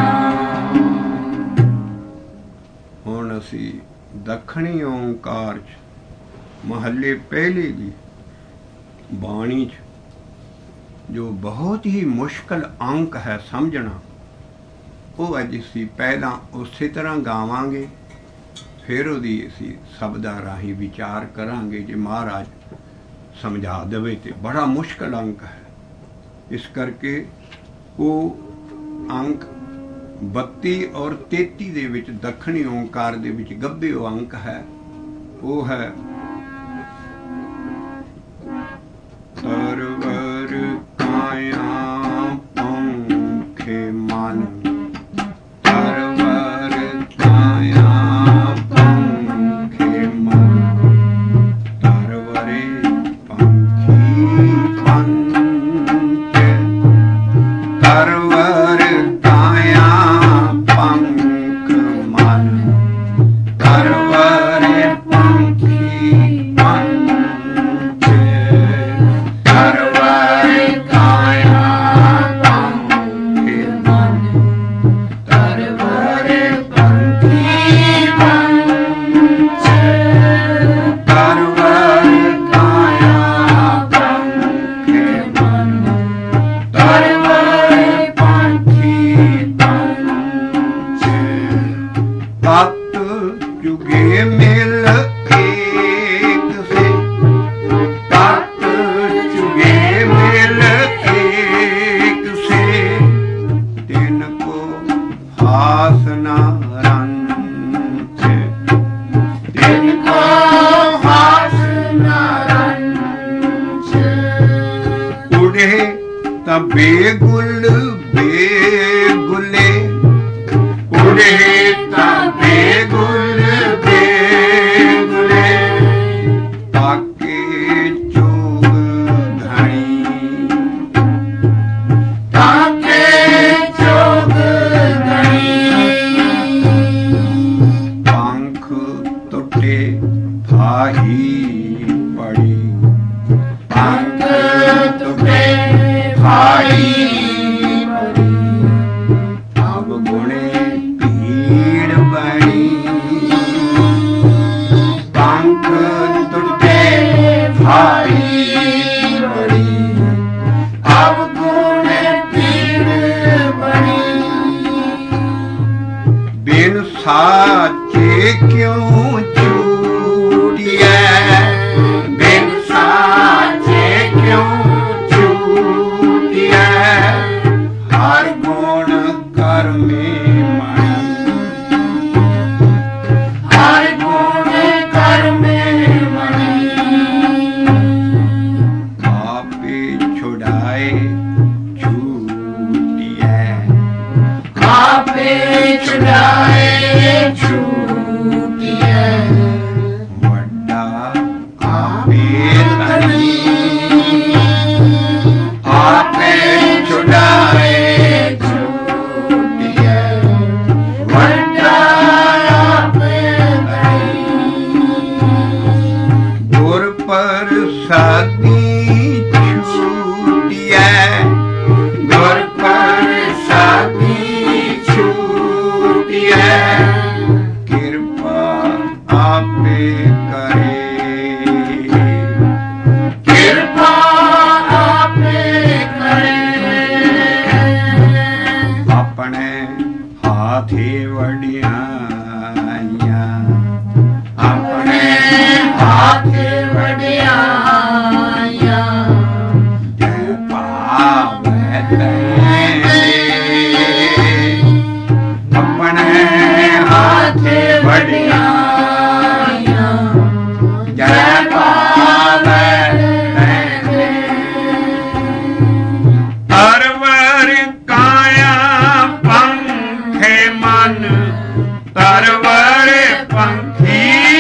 ਹੁਣ ਅਸੀਂ ਦੱਖਣੀ ਓਂਕਾਰ ਚ ਮਹੱਲੇ ਪਹਿਲੇ ਦੀ ਬਾਣੀ ਚ ਜੋ ਬਹੁਤ ਹੀ ਮੁਸ਼ਕਲ ਅੰਕ ਹੈ ਸਮਝਣਾ, ਉਹ ਅੱਜ ਅਸੀਂ ਪਹਿਲਾਂ ਉਸੇ ਤਰ੍ਹਾਂ ਗਾਵਾਂਗੇ, ਫਿਰ ਉਹਦੀ ਅਸੀਂ ਸ਼ਬਦਾਂ ਰਾਹੀਂ ਵਿਚਾਰ ਕਰਾਂਗੇ। ਜੇ ਮਹਾਰਾਜ ਸਮਝਾ ਦੇਵੇ ਤੇ ਬੜਾ ਮੁਸ਼ਕਲ ਅੰਕ ਹੈ। ਇਸ ਕਰਕੇ ਉਹ ਅੰਕ ਬੱਤੀ ਔਰ ਤੇਤੀ ਦੇ ਵਿੱਚ ਦੱਖਣੀ ਓਂਕਾਰ ਦੇ ਵਿੱਚ ਗੱਭੇ ਉਹ ਅੰਕ ਹੈ, ਉਹ ਹੈ ਸਰਵਰ ਕਾਇਆ ਪੰਖੇ ਮਨ, ਸਰਵਰ ਕਾਇਆ ਪੰਖੇ ਮਨ, ਤਰਵਰੇ ਪੰਖੀ ਪੰਚ, ਤਰਵਰ ਕਾਇਆ ਪੰਖ ਮਨ, ਤਰਵਰੇ ਪੰਖੀ ਪੰਚ, ਤਰਵਰੇ ਕਾਇਆ ਪੰਖੇ ਮਨ,
ਤਰਵਰੇ ਪੰਖੀ ਪੰਚ,
ਤਰਵਰ ਕਾਇਆ ਪੰਖੇ ਮਨ, ਤਰਵਰੇ ਪੰਖੀ ਪੰਚ। ਤਤ ਜੁਗੇ ਮਿਲ ਏਕ ਸੇ, ਤਤ ਜੁਗੇ ਮਿਲ ਏਕ ਸੇ, ਤਿਨ ਕੋ ਹਾਸ ਨਾ ਰੰਚ, ਤਿਨ ਕੋ ਹਾਸ ਨਾ
ਰੰਚ।
ਉੜੇ ਤਾਂ ਬੇਗੁਲ ਬੇਗੁਲੇ, ਉੜੇ ਤਾਂ ਬੇਗੁਲ ਬੇਗੁਲੇ, ਤਾਕੇ ਚੋਗ ਧਣੀ,
ਤਾਕੇ ਜੋਗ ਧਣੀ।
ਪੰਖ ਟੁੱਟੇ ਫਾਹੀ ਪੜੀ,
ਪੰਖ ਟੁੱਟੇ ਫਾਹੀ ਪੜੀ।
ਅਬ ਗੁਣੇ ਭੀੜ ਬਣੀ, ਪੰਖ ਟੁੱਟੇ ਫਾਹੀ
ਬੜੀ। ਅਬ ਗੁਣੇ ਪੀੜ ਬਣੀ।
ਬਿਨ ਸਾਚੇ ਕਿਉਂ ਝੂਠਿਐ, ਬਿਨ ਸਾਚੇ ਕਿਉਂ ਝੂਠਿਐ, ਹਰ ਗੁਣ ਕਰਮੇ ਮਣੀ,
ਹਰ ਗੁਣ ਕਰਮੇ ਮਣੀ।
ਆਪੇ ਛੁਡਾਏ ਝੂਠਿਐ,
ਆਪੇ ਛੁਡਾਏ ਝੂਠਿਐ,
ਵੱਡਾ ਆਪੇ ਧਨੀ, ਆਪੇ ਛੁਡਾਏ ਝੂਠਿਐ,
ਵੱਡਾ ਆਪੇ ਧਨੀ।
ਗੁਰ ਪ੍ਰਸਾਦੀ ਛੂਟਿਐ, ਗੁਰ ਪ੍ਰਸਾਦੀ ਛੂਟਿਐ, ਵਡਿਆਈਆਂ
ਆਪਣੇ ਹੱਥ ਵਡਿਆਈਆਂ
ਜੈ ਪਾਵੈ ਤੈਨੇ ਆਪਣੇ ਹੱਥ ਵਡਿਆਈਆਂ ਜੈ ਪਾਵੈ ਤੈਨੇ ਤਰਵਰ ਕਾਇਆ ਪੰਖੇ ਮਨ ਤਰਵਰ ਪੰਖੀ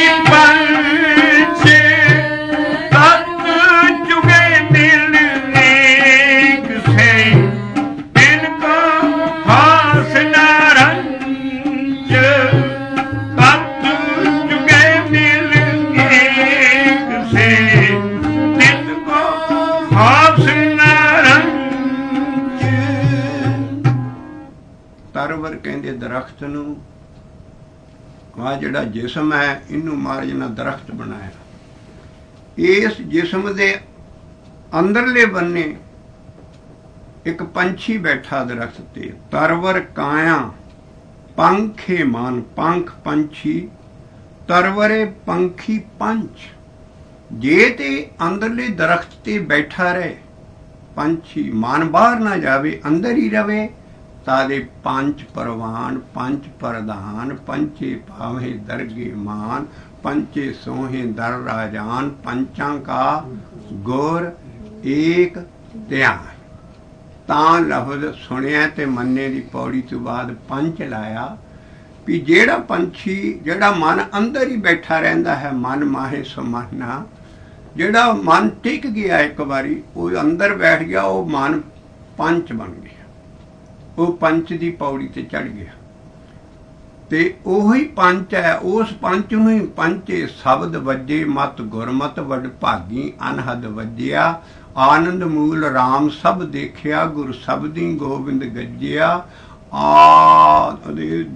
ਪੰਛ ਤਤ ਜੁਗੇ ਮਿਲ ਏਕ ਸੇ ਇਨਕੋ ਹਾਸ ਨਾਰੰਜ ਤਤ ਜੁਗੇ ਮਿਲ ਏਕ ਸੇ ਇਨਕੋ ਹਾਸ ਨਾਰੰਜ। ਤਰਵਰ ਕਹਿੰਦੇ ਦਰਖਤ ਨੂੰ, ਆਹ ਜਿਹੜਾ ਜਿਸਮ ਹੈ ਇਹਨੂੰ ਮਹਾਰਾਜ ਨੇ ਦਰਖਤ ਬਣਾਇਆ। ਇਸ ਜਿਸਮ ਦੇ ਅੰਦਰਲੇ ਬੰਨੇ ਇੱਕ ਪੰਛੀ ਬੈਠਾ ਦਰਖਤ ਤੇ। ਤਰਵਰ ਕਾਇਆ ਪੰਖੇ ਮਨ, ਪੰਖ ਪੰਛੀ, ਤਰਵਰੇ ਪੰਖੀ ਪੰਚ। ਜੇ ਤੇ ਅੰਦਰਲੇ ਦਰਖਤ ਤੇ ਬੈਠਾ ਰਹੇ ਪੰਛੀ, ਮਨ ਬਾਹਰ ਨਾ ਜਾਵੇ, ਅੰਦਰ ਹੀ ਰਵੇ, ਤਾਦੇ ਪੰਚ ਪਰਵਾਨ ਪੰਚ ਪ੍ਰਧਾਨ ਪੰਚੇ ਪਾਵੇ ਦਰਗੇ ਮਾਨ ਪੰਚੇ ਸੋਹੇ ਦਰ ਰਾਜਾਨ ਪੰਚਾਂ ਕਾ ਗੁਰ ਏਕ ਧਿਆਨ। ਤਾਂ ਲਫ਼ਜ਼ ਸੁਣਿਆ ਤੇ ਮੰਨੇ ਦੀ ਪੌੜੀ ਤੋਂ ਬਾਅਦ ਪੰਚ ਲਾਇਆ ਵੀ ਜਿਹੜਾ ਪੰਛੀ, ਜਿਹੜਾ ਮਨ ਅੰਦਰ ਹੀ ਬੈਠਾ ਰਹਿੰਦਾ ਹੈ, ਮਨ ਮਾਹੇ ਸਮਾਨਾ, ਜਿਹੜਾ ਮਨ ਟਿਕ ਗਿਆ ਇੱਕ ਵਾਰੀ, ਉਹ ਅੰਦਰ ਬੈਠ ਗਿਆ, ਉਹ ਮਨ ਪੰਚ ਬਣ ਗਿਆ, ਉਹ ਪੰਚ ਦੀ ਪੌੜੀ ਤੇ ਚੜ ਗਿਆ। ਤੇ ਉਹੀ ਪੰਚ ਹੈ, ਉਸ ਪੰਚ ਨੂੰ ਹੀ ਪੰਚੇ ਸ਼ਬਦ ਵੱਜੇ ਮਤ ਗੁਰਮਤ ਵਡ ਭਾਗੀ ਅਨਹਦ ਵੱਜਿਆ ਆਨੰਦ ਮੂਲ ਰਾਮ ਸਭ ਦੇਖਿਆ ਗੁਰ ਸਬਦੀ ਗੋਬਿੰਦ ਗੱਜਿਆ ਆਦੇਸ਼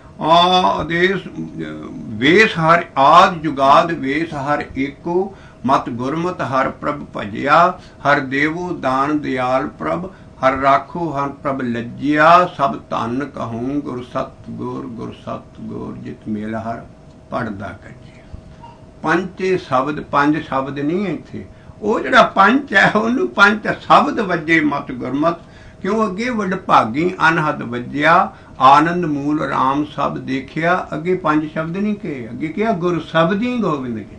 ਆਦੇਸ਼ ਵੇਸ ਹਰ ਆਦ ਜੁਗਾਦ ਵੇਸ ਹਰ ਏਕੋ ਮਤ ਗੁਰਮਤ ਹਰ ਪ੍ਰਭ ਭਜਿਆ ਹਰ ਦੇਵੋ ਦਾਨ ਦਿਆਲ ਪ੍ਰਭ ਹਰ ਰਾਖੋ ਹਰ ਪ੍ਰਭ ਲੱਜਿਆ ਸਭ ਧੰਨ ਕਹੂੰ ਗੁਰ ਸਤ ਗੁਰ ਗੁਰ ਸਤ ਗੁਰ ਜਿਤ ਮੇਲ ਹਰ ਪੜਦਾ ਕੱਜਿਆ। ਪੰਚੇ ਸ਼ਬਦ, ਪੰਜ ਸ਼ਬਦ ਨਹੀਂ ਇੱਥੇ, ਉਹ ਜਿਹੜਾ ਪੰਚ ਹੈ ਉਹਨੂੰ ਪੰਚ ਸ਼ਬਦ ਵੱਜੇ ਮਤ ਗੁਰਮਤ, ਕਿਉਂ ਅੱਗੇ ਵਡ ਭਾਗੀ ਅਨਹਦ ਵੱਜਿਆ ਆਨੰਦ ਮੂਲ ਰਾਮ ਸਭ ਦੇਖਿਆ। ਅੱਗੇ ਪੰਜ ਸ਼ਬਦ ਨਹੀਂ ਕਹੇ, ਅੱਗੇ ਕਿਹਾ ਗੁਰ ਸਬਦੀ ਗੋਬਿੰਦ ਕੇ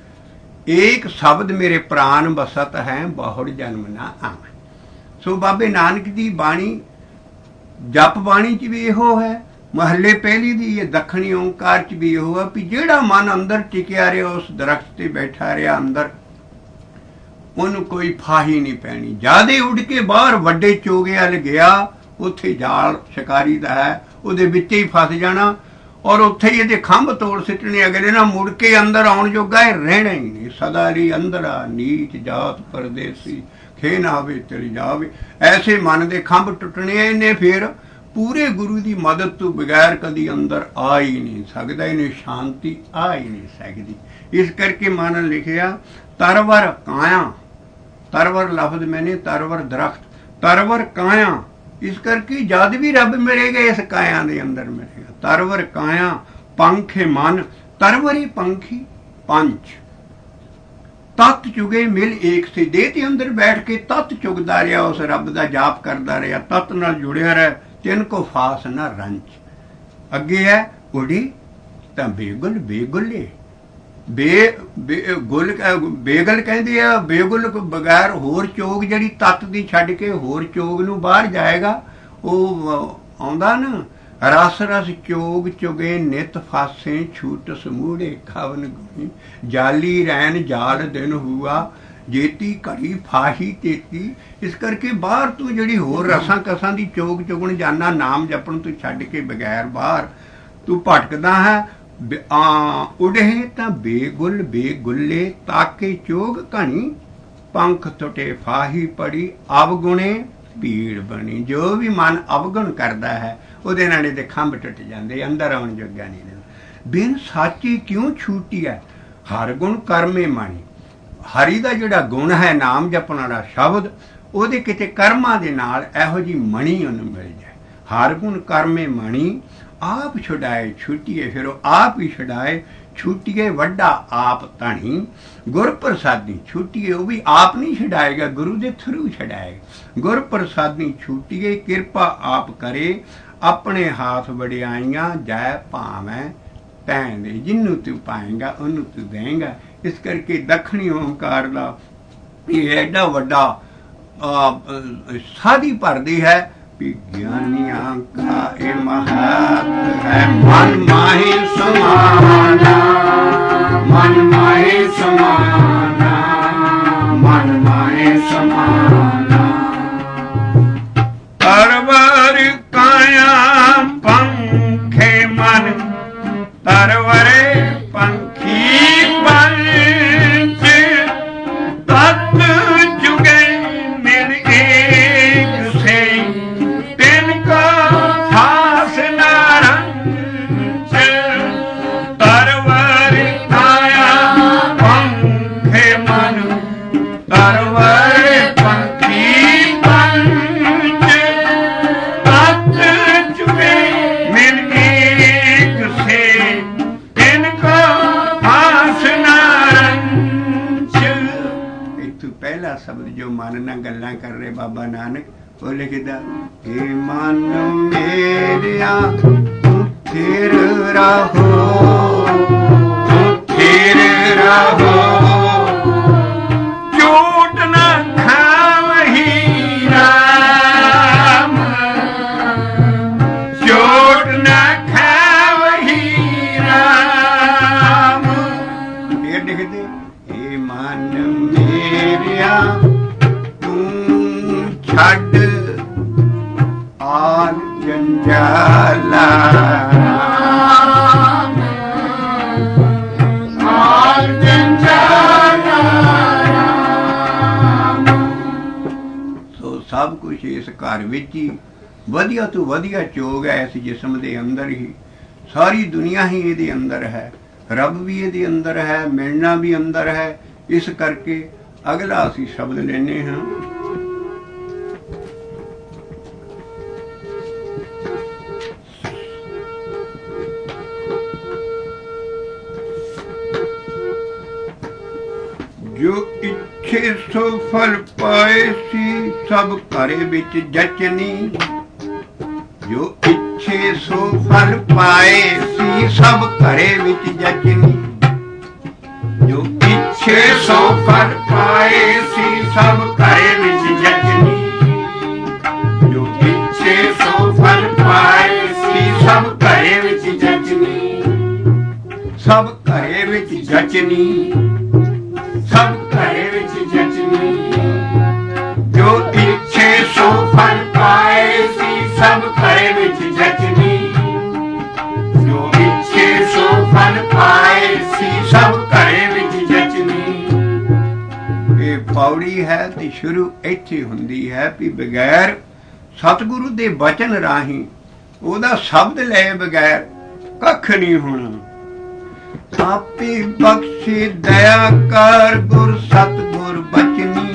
ਏਕ ਸ਼ਬਦ ਮੇਰੇ ਪ੍ਰਾਨ ਬਸਤ ਹੈ ਬਹੁੜ ਜਨਮ ਨਾ ਆਵੇ। ਸੋ ਬਾਬੇ ਨਾਨਕ ਦੀ ਬਾਣੀ, ਜਪ ਬਾਣੀ ਚ ਵੀ ਇਹੋ ਹੈ, ਮਹੱਲੇ ਪਹਿਲੀ ਦੀ ਇਹ ਦੱਖਣੀ ਓਂਕਾਰ ਚ ਵੀ ਇਹੋ ਹੈ ਵੀ ਜਿਹੜਾ ਮਨ ਅੰਦਰ ਟਿਕਿਆ ਰਿਹਾ, ਉਸ ਦਰਖਤ ਤੇ ਬੈਠਾ ਰਿਹਾ ਅੰਦਰ, ਉਹਨੂੰ ਕੋਈ ਫਾਹੀ ਨਹੀਂ ਪੈਣੀ। ਜਿਆਦੇ ਉੱਡ ਕੇ ਬਾਹਰ ਵੱਡੇ ਚੋਗੇ ਵੱਲ ਗਿਆ, ਉੱਥੇ ਜਾਲ ਸ਼ਿਕਾਰੀ ਦਾ ਹੈ, ਉਹਦੇ ਵਿੱਚ ਹੀ ਫਸ ਜਾਣਾ ਔਰ ਉੱਥੇ ਹੀ ਇਹਦੇ ਖੰਭ ਤੋੜ ਸਿੱਟਣੇ, ਅਗਲੇ ਨਾਲ ਮੁੜ ਕੇ ਅੰਦਰ ਆਉਣ ਜੋਗਾ ਇਹ ਰਹਿਣਾ ਹੀ ਨਹੀਂ। ਸਦਾ ਲਈ ਅੰਦਰਾ ਨੀਚ ਜਾਤ ਪਰਦੇਸੀ ਖੇ ਨਾ ਹੋਵੇ ਚਲੀ ਜਾਵੇ, ਐਸੇ ਮਨ ਦੇ ਖੰਭ ਟੁੱਟਣੇ। ਇਹਨੇ ਫਿਰ ਪੂਰੇ ਗੁਰੂ ਦੀ ਮਦਦ ਤੋਂ ਬਗੈਰ ਕਦੀ ਅੰਦਰ ਆ ਹੀ ਨਹੀਂ ਸਕਦਾ, ਇਹਨੂੰ ਸ਼ਾਂਤੀ ਆ ਹੀ ਨਹੀਂ ਸਕਦੀ। ਇਸ ਕਰਕੇ ਮਨ ਲਿਖਿਆ ਤਰਵਰ ਕਾਇਆ, ਤਰਵਰ ਲਫ਼ਜ਼ ਮੈਨੇ ਤਰਵਰ ਦਰਖਤ, ਤਰਵਰ ਕਾਇਆ, ਇਸ ਕਰਕੇ ਜਦ ਵੀ ਰੱਬ ਮਿਲੇਗਾ ਇਸ ਕਾਇਆ ਦੇ ਅੰਦਰ ਮਿਲੇਗਾ। ਤਰਵਰ ਕਾਇਆ ਪੰਖੇ ਮਨ, ਤਰਵਰੀ ਪੰਖੀ ਪੰਚ, ਤਤ ਚੁਗੇ ਮਿਲ ਏਕ ਸੇ। ਦੇਹ ਦੇ ਅੰਦਰ ਬੈਠ ਕੇ ਤਤ ਚੁਗਦਾ ਰਿਹਾ, ਉਸ ਰੱਬ ਦਾ ਜਾਪ ਕਰਦਾ ਰਿਹਾ, ਤਤ ਨਾਲ ਜੁੜਿਆ ਰਿਹਾ, ਤਿੰਨ ਕੋ ਫਾਸ ਨਾ ਰੰਚ। ਅੱਗੇ ਹੈ ਉੜੀ ਤਾਂ ਬੇਗੁਲ ਬੇਗੁੱਲੇ, ਬੇ ਗੁੱਲ ਬੇਗਲ ਕਹਿੰਦੇ ਆ, ਬੇਗੁੱਲ ਬਗੈਰ ਹੋਰ ਚੋਗ ਜਿਹੜੀ ਤੱਤ ਦੀ ਛੱਡ ਕੇ ਹੋਰ ਚੋਗ ਨੂੰ ਬਾਹਰ ਜਾਏਗਾ, ਉਹ ਆਉਂਦਾ ਨਾ ਰਸ ਰਸ ਚੋਗ ਚੁਗੇ ਨਿਤ ਫਾਸੇ ਛੂਟ ਸਮੂੜੇ ਖਵਨ ਗੁਣੀ ਜਾਲੀ ਰੈਨ ਜਾਲ ਦਿਨ ਹੁਆ ਜੇਤੀ ਘੜੀ ਫਾਹੀ ਤੇਤੀ। ਇਸ ਕਰਕੇ ਬਾਹਰ ਤੂੰ ਜਿਹੜੀ ਹੋਰ ਰਸਾਂ ਕਸਾਂ ਦੀ ਚੋਗ ਚੁਗਣ ਜਾਣਾ, ਨਾਮ ਜਪਣ ਤੋਂ ਛੱਡ ਕੇ ਬਗੈਰ ਬਾਹਰ ਤੂੰ ਭਟਕਦਾ ਹੈ। ਉਡੇ ਤਾਂ ਬੇਗੁੱਲ ਬੇਗੁੱਲੇ ਤਾਕੇ ਚੋਗ ਘਣੀ ਪੰਖ ਟੁੱਟੇ ਫਾਹੀ ਪੜੀ ਅਵਗੁਣੇ ਭੀੜ ਬਣੀ। ਜੋ ਵੀ ਮਨ ਅਵਗੁਣ ਕਰਦਾ ਹੈ ਉਹਦੇ ਨਾਲ ਇਹਦੇ ਖੰਭ ਟੁੱਟ ਜਾਂਦੇ, ਅੰਦਰ ਆਉਣ ਜੋਗਾ ਨਹੀਂ ਰਹਿੰਦਾ। ਬਿਨ ਸਾਚੀ ਕਿਉਂ ਛੂਟੀ ਹੈ ਹਰ ਗੁਣ ਕਰਮੇ ਮਾਣੀ। ਹਰੀ ਦਾ ਜਿਹੜਾ ਗੁਣ ਹੈ ਨਾਮ ਜਪਣ ਵਾਲਾ ਸ਼ਬਦ, ਉਹਦੇ ਕਿਤੇ ਕਰਮਾਂ ਦੇ ਨਾਲ ਇਹੋ ਜਿਹੀ ਮਣੀ ਉਹਨੂੰ ਮਿਲ ਜਾਏ। ਹਰ ਗੁਣ ਕਰਮੇ ਮਣੀ आप छुड़ाए छूटिए, फिर वो आप ही छुड़ाए छूटिए, वड्डा आप धनी गुर प्रसादी छूटिए। वो भी आप नहीं छुड़ाएगा, गुरु के थ्रू छुड़ाएगा। गुर प्रसादी छूटिए, कृपा आप करे, अपने हाथ वड़ियाइयां जय भावें तैं दे। जिन्नू तू पाएगा उन्नू तू देंगा। इस करके दखणी ओंकार का ये एडा वड्डा साधी भरदी है। विज्ञानियां का ये महत्व है, मन माहे समाना, मन माहे समाना, मन माहे समाना। तरवर काया पंखे मन, तरवरे पंखी पंच, तत् जुगे मिल एक से, तिनका खास नारंच। तरवर काया पंखे मन, तरवर पंखी पंच, तत् जुगे मिल एक से, तिनका खास नारंच। इतू पहला शब्द जो मन ना गल्लां कर रहे बाबा नानक, वो लिखदा हे मन मेरिया तू थिर रहो, तू थिर रहो, चोट न खावही राम, चोट न खावही राम। फिर लिखदे हे मन मेरिया तू छड़ आल जंजाला, आल जंजाला। सो सब कुछ इस घर विच ही वधिया तो वधिया चोग है। इस जिस्म के अंदर ही सारी दुनिया ही ये अंदर है, रब भी ये अंदर है, मिलना भी अंदर है। इस करके अगला असी शब्द लेने हाँ, जो इच्छे सो फल पाए सी सब घरे विच जचनी, जो इच्छे सो फल पाए सी सब घरे विच जचनी, जो इच्छे सो फल पाए सी सब घरे विच जचनी, जो इच्छे सो फल पाए सी सब घरे विच जचनी, सब घरे विच जचनी, सब घरे विच जचनी, जो इच्छे सो फल पाए सी सब घरे विच जचनी, जो इच्छे सो फल पाए सी सब घरे विच जचनी। ये पौड़ी है तो शुरू इत्थे हुंदी है भी बगैर सतगुरु दे वचन राही ओदा शब्द ले बगैर कख नहीं होना। आपे बख्शे दया कर गुर सतगुर बचनी,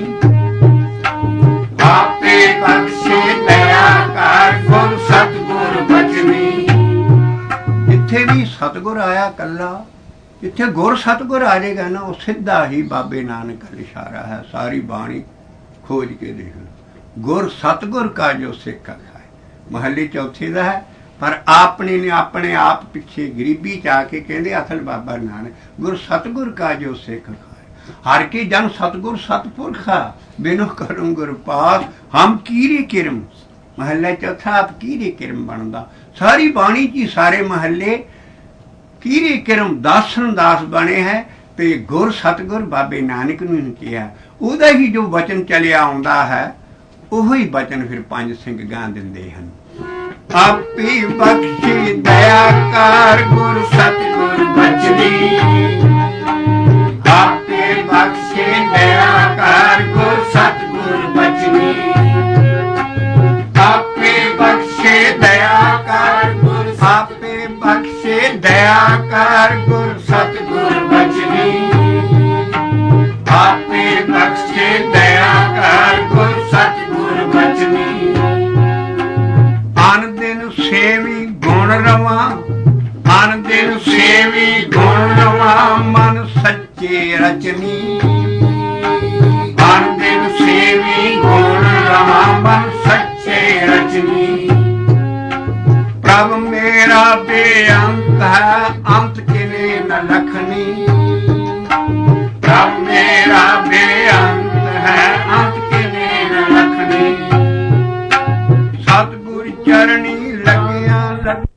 आपे बख्शे दया कर गुर सतगुर बचनी। इत्थे भी सतगुर आया कला, इत्थे गुर सतगुर आ जाएगा ना, वो सीधा ही बाबे नानक का इशारा है। सारी बाणी खोज के देख लो, गुर सतगुर का जो सिख है महले चौथे का है, पर आपने ने अपने आप पिछे गरीबी च आके कहते असल बाबा नानक गुर सतगुर का जो सिख खाए। हर के जन सतगुर सतपुरखा बिनो करूं गुर पास, हम कीरे किरम महला चौथा आप कीरे किरम बनता। सारी बाणी जी सारे महले कीरे किरम दासन दास बने है। तो गुर सतगुर बाबे नानक ने कहा, उहदा ही जो वचन चलिया आउंदा है उही वचन फिर पंज सिंह गा दिंदे हैं। आपी बख्शी दया कर गुर सतगुर बचनी, आपी बख्शी दया कर गुर सतगुर बचनी, आपी बख्शी दया कर गुर, आपी बख्शी दया कर गुर सतगुर बचनी, आपी बख्शी दया कर गुर सतगुर बचनी। अन दिन सेवी गुण ਰਵਾਂ ਮਨ ਦਿਨ ਸੇਵੀ ਗੁਣ ਰਵਾਂ ਮਨ ਸੱਚੇ ਰਚਨੀ ਮਨ ਦਿਨ ਸੇਵੀ ਗੁਣ ਰਵਾਂ ਮਨ ਸੱਚੇ ਰਚਨੀ ਪ੍ਰਭ ਮੇਰਾ ਬੇਅੰਤ ਹੈ ਅੰਤ ਕਿਨੇ ਨ ਲਖਣੀ ਪ੍ਰਭ ਮੇਰਾ ਬੇਅੰਤ ਹੈ ਅੰਤ ਕਿਨੇ ਨ ਲਖਣੀ ਸਤਿਗੁਰ ਚਰਣੀ ਲੱਗਿਆ ਲੱਗ